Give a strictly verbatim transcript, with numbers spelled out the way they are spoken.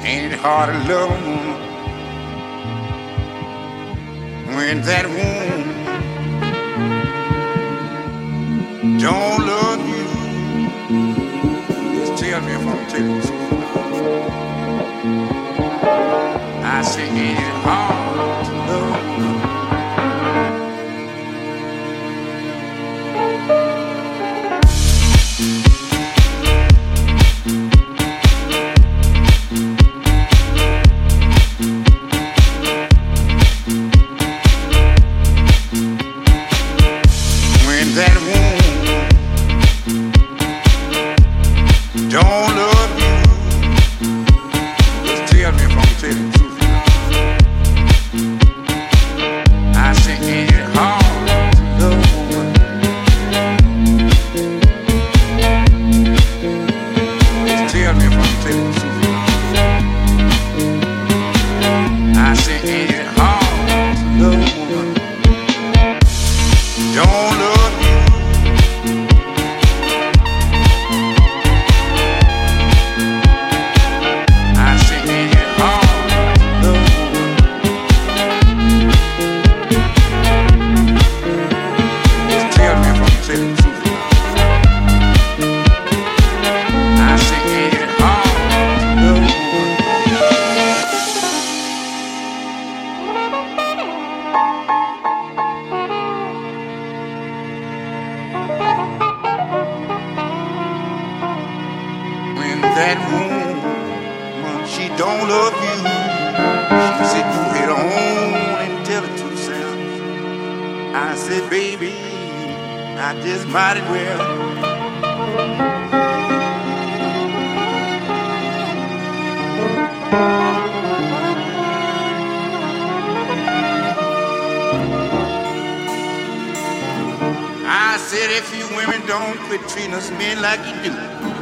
Ain't it hard to love a woman when that woman don't love you? Just tell me if I'm telling the truth. I say, ain't it hard to love a woman? That woman, she don't love you. She said, go ahead on and tell it to yourself. I said, baby, I just might as well. I said, if you women don't quit treating us men like you do,